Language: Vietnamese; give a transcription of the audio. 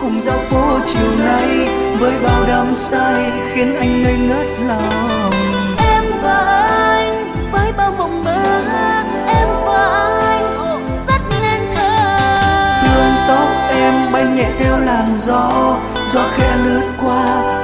cùng dạo phố chiều nay với bao đắm say khiến anh ngây ngất lòng. Em và anh với bao mộng mơ, em và anh rất nên thơ. Hương tóc em bay nhẹ theo làn gió, gió khẽ lướt qua